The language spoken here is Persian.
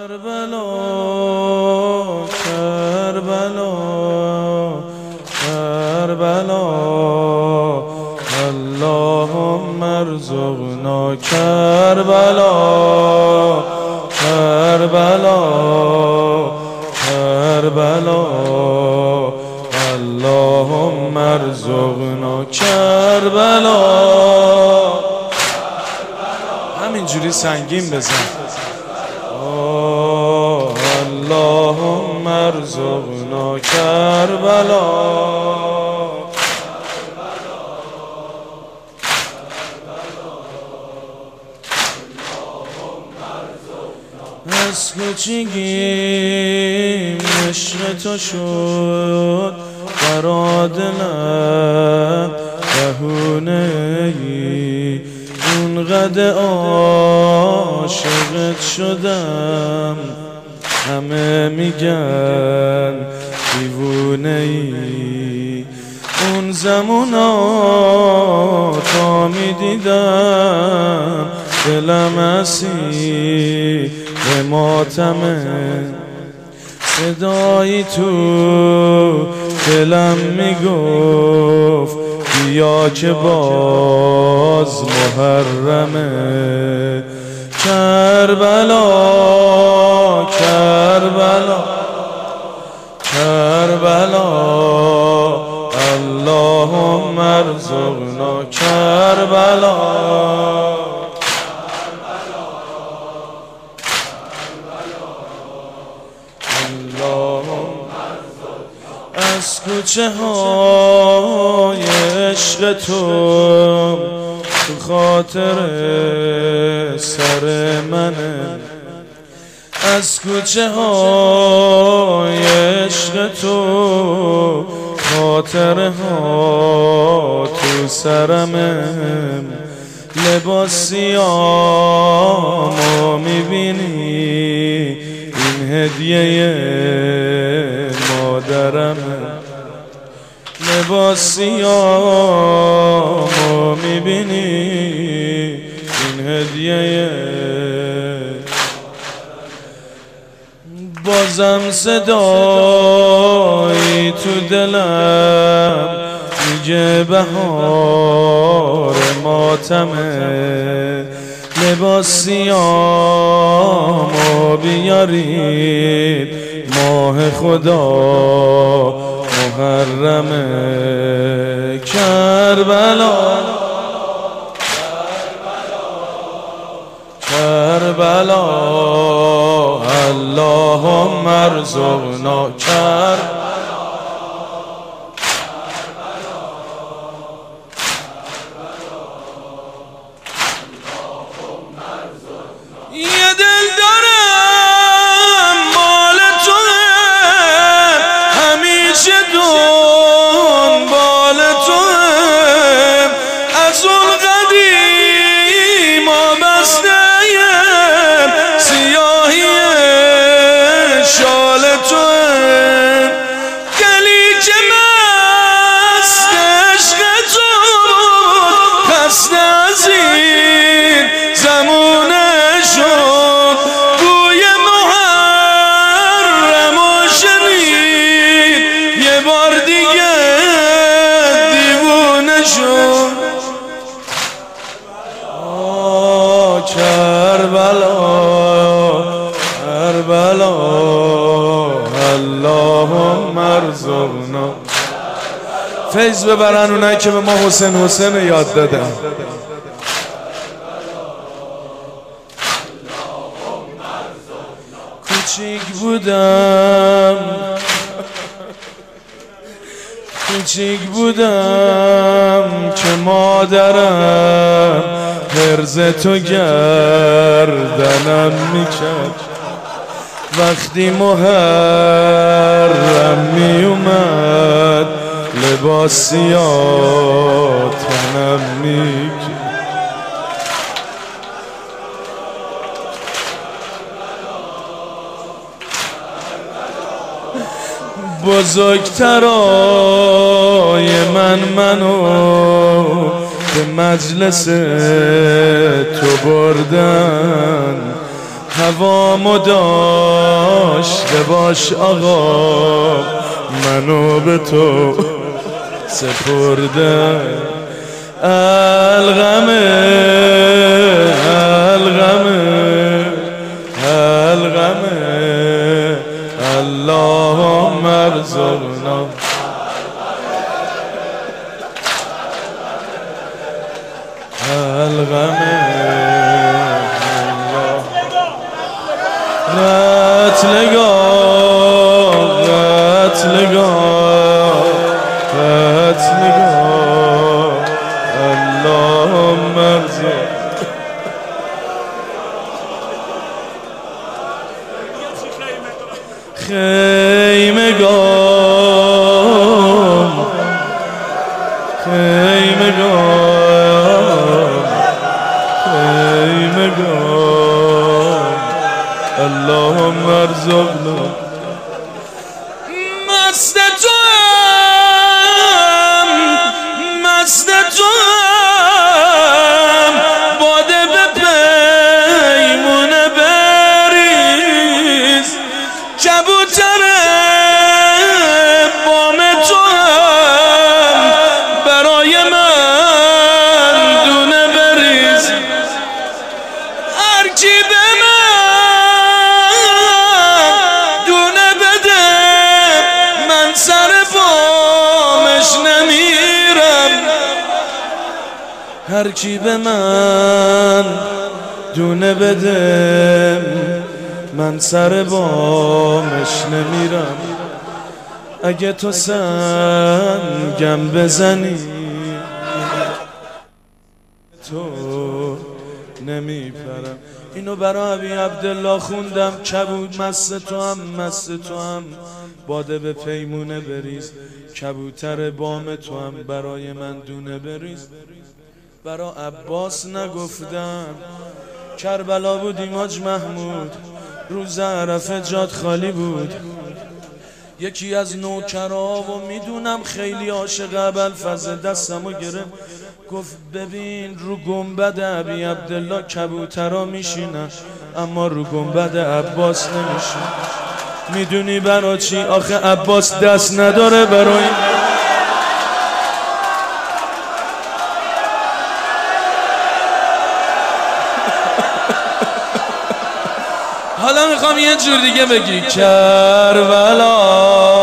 کربلا کربلا کربلا اللهم ارزقنا کربلا کربلا کربلا اللهم ارزقنا کربلا. همینجوری سنگین بزن. اللهم ارزقنا کربلا. از کوچگیم عشق تو شد برا دلم بهونه ای، اونقدر عاشقت شدم همه میگن دیوونه ای. اون زمونا تا میدیدم دلم اسیر به ماتمه، صدایی تو دلم میگفت بیا که باز محرمه. کربلا کربلا کربلا اللهم ارزقنا کربلا. از کوچه های عشق تو خاطر سر منه، از کوچه های عشق تو خاطر ها تو سرمه. لباس سیامو میبینی این هدیه مادرمه، لباس سیامو میبینی این هدیه. بازم صدایی تو دلم میگه بهار ماتمه، لباس سیامو بیارید ماه خدا محرمه. کربلا کربلا اللهم ارزقنا کربلا. یه دل دارم مال توه، همیشه دنبال توه، از اون قدیم آبسته سیاهی شال توه، گلی که مست عشق تو پست از این زمونه شد، بوی محرم و شنید یه بار دیگه دیوونه شد. کربلا کربلا اللهم ارزقنا. فیض ببرن اونایی که به ما حسین یاد دادن. کوچیک بودم که مادرم حرز تو گردنم میکرد، وقتی محرم میومد لباس سیاه تنم میکرد. بزرگترای منو به مجلس تو بردن، هوامو داشته باش آقا، منو به تو سپرده الغمه الغمه الغمه اللهم ارزقنا الغمه قتلگاه قتلگاه قتلگاه اللهم ارزق خیمگاه خیمگاه خیمگاه اللهم ارزقنا مست توام مست توام باده به پیمونه بریز کبوتر بام توام برای من دونه بریز هر کی به سر بامش نمیرم هر کی به من دونه بده من سر بامش نمیرم اگه تو سنگم بزنی تو نمیپرم. اینو برای ابی عبدالله خوندم. کبود مست تو هم مست تو هم باده به پیمونه بریز، کبوتر بام تو هم برای من دونه بریز. برا عباس نگفتم کربلا بودیم حاج محمود، روز عرفه جاد خالی بود. یکی از نوکرها و میدونم خیلی عاشق ابوالفضل دستمو گرفت گفت ببین رو گنبد ابی عبدالله کبوترها میشینن اما رو گنبد عباس نمیشین. میدونی برا چی؟ آخه عباس دست نداره برای حالا میخوام یه جور دیگه بگی کربلا